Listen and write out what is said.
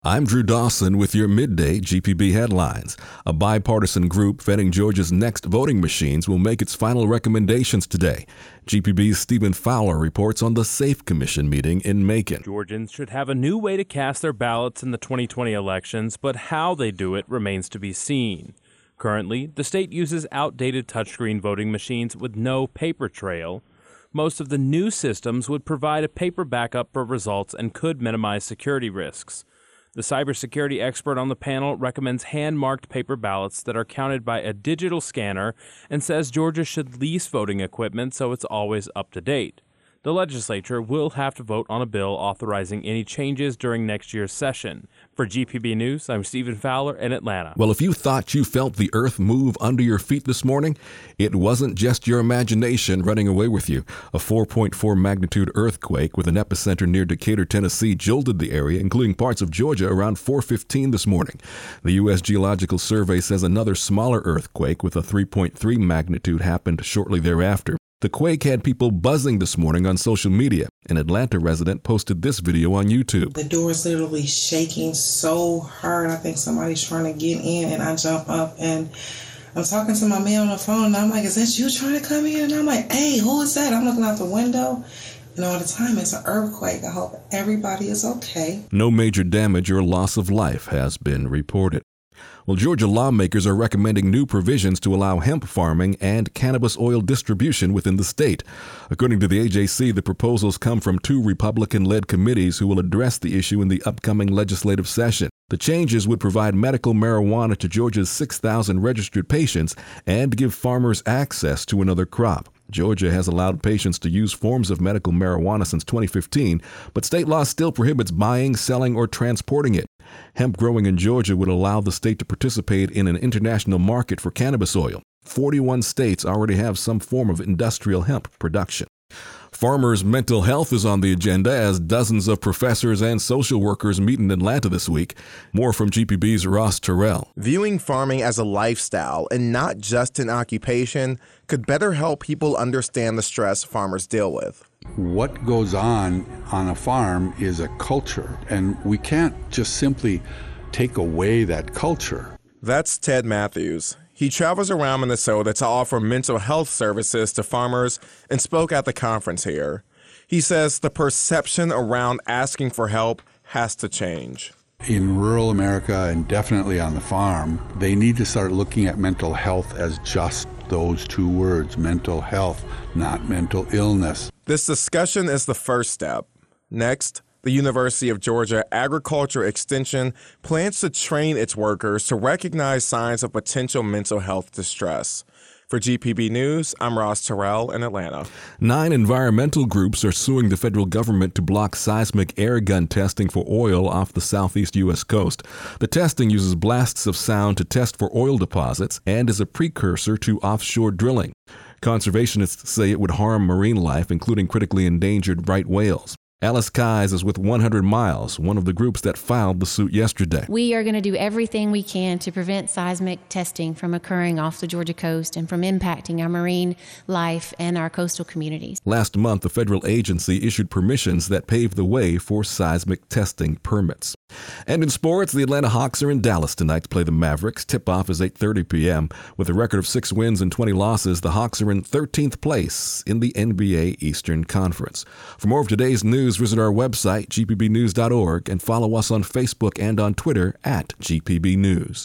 I'm Drew Dawson with your midday GPB headlines. A bipartisan group vetting Georgia's next voting machines will make its final recommendations today. GPB's Stephen Fowler reports on the SAFE Commission meeting in Macon. Georgians should have a new way to cast their ballots in the 2020 elections, but how they do it remains to be seen. Currently, the state uses outdated touchscreen voting machines with no paper trail. Most of the new systems would provide a paper backup for results and could minimize security risks. The cybersecurity expert on the panel recommends hand-marked paper ballots that are counted by a digital scanner and says Georgia should lease voting equipment so it's always up to date. The legislature will have to vote on a bill authorizing any changes during next year's session. For GPB News, I'm Stephen Fowler in Atlanta. Well, if you thought you felt the earth move under your feet this morning, it wasn't just your imagination running away with you. A 4.4 magnitude earthquake with an epicenter near Decatur, Tennessee, jolted the area, including parts of Georgia, around 4:15 this morning. The U.S. Geological Survey says another smaller earthquake with a 3.3 magnitude happened shortly thereafter. The quake had people buzzing this morning on social media. An Atlanta resident posted this video on YouTube. The door is literally shaking so hard. I think somebody's trying to get in, and I jump up and I'm talking to my man on the phone, and I'm like, is that you trying to come in? And I'm like, hey, who is that? I'm looking out the window, and all the time it's an earthquake. I hope everybody is okay. No major damage or loss of life has been reported. Well, Georgia lawmakers are recommending new provisions to allow hemp farming and cannabis oil distribution within the state. According to the AJC, the proposals come from two Republican-led committees who will address the issue in the upcoming legislative session. The changes would provide medical marijuana to Georgia's 6,000 registered patients and give farmers access to another crop. Georgia has allowed patients to use forms of medical marijuana since 2015, but state law still prohibits buying, selling, or transporting it. Hemp growing in Georgia would allow the state to participate in an international market for cannabis oil. 41 states already have some form of industrial hemp production. Farmers' mental health is on the agenda as dozens of professors and social workers meet in Atlanta this week. More from GPB's Ross Terrell. Viewing farming as a lifestyle and not just an occupation could better help people understand the stress farmers deal with. What goes on a farm is a culture, and we can't just simply take away that culture. That's Ted Matthews. He travels around Minnesota to offer mental health services to farmers and spoke at the conference here. He says the perception around asking for help has to change. In rural America and definitely on the farm, they need to start looking at mental health as just those two words, mental health, not mental illness. This discussion is the first step. Next, the University of Georgia Agriculture Extension plans to train its workers to recognize signs of potential mental health distress. For GPB News, I'm Ross Terrell in Atlanta. 9 environmental groups are suing the federal government to block seismic air gun testing for oil off the southeast U.S. coast. The testing uses blasts of sound to test for oil deposits and is a precursor to offshore drilling. Conservationists say it would harm marine life, including critically endangered right whales. Alice Keyes is with 100 Miles, one of the groups that filed the suit yesterday. We are going to do everything we can to prevent seismic testing from occurring off the Georgia coast and from impacting our marine life and our coastal communities. Last month, the federal agency issued permissions that paved the way for seismic testing permits. And in sports, the Atlanta Hawks are in Dallas tonight to play the Mavericks. Tip-off is 8:30 p.m. With a record of 6 wins and 20 losses, the Hawks are in 13th place in the NBA Eastern Conference. For more of today's news, visit our website, gpbnews.org, and follow us on Facebook and on Twitter @GPB News.